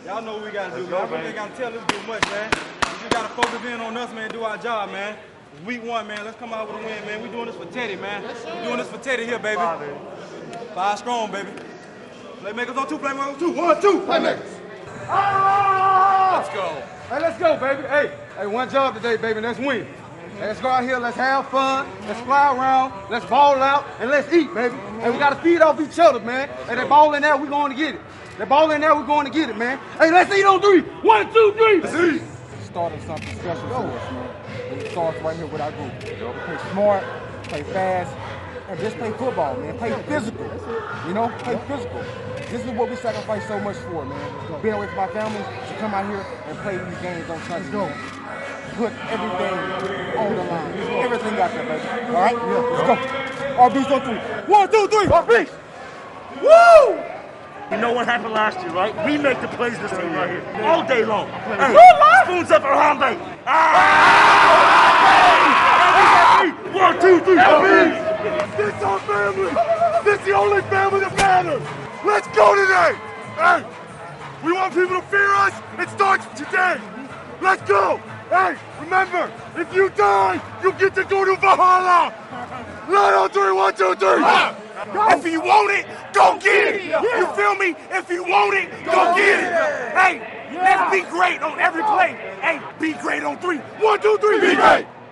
Y'all know what we gotta do, man. I really ain't gotta tell this dude much, man. We just gotta focus in on us, man, do our job, man. It's week 1, man. Let's come out with a win, man. We doing this for Teddy, man. We doing this for Teddy here, baby. 5 strong, baby. Playmakers on 2, playmakers on 2. 1, 2. Playmakers. Let's go. Hey, let's go, baby. Hey, one job today, baby. Let's win. Hey, let's go out here. Let's have fun. Let's fly around. Let's ball out, and let's eat, baby. Hey, we gotta feed off each other, man. Hey, that ball in there, we going to get it. That ball in there, we're going to get it, man. Hey, let's eat on 3. 1, 2, 3. Let's eat. Started something special for us, man. And it starts right here with our group. We play smart, play fast, and just play football, man. Play physical. You know, play physical. This is what we sacrifice so much for, man. Being away from our families to come out here and play these games on Sunday. Man. Put everything on the line. Everything out there, baby. All right? Yeah, let's go. RB's on 3. 1, 2, 3. RB's. Woo! You know what happened last year, right? We make the plays this team right here. All day long. Hey, spoons up around me. 1, 2, 3. This is our family. This is the only family that matters. Let's go today. Hey, we want people to fear us. It starts today. Let's go. Hey, remember, if you die, you get to go to Valhalla. Line on 3, 1, 2, 3. If you want it, go get it. You feel me? If you want it, go get it. Hey, let's be great on every play. Hey, be great on 3. 1, 2, 3. Be great.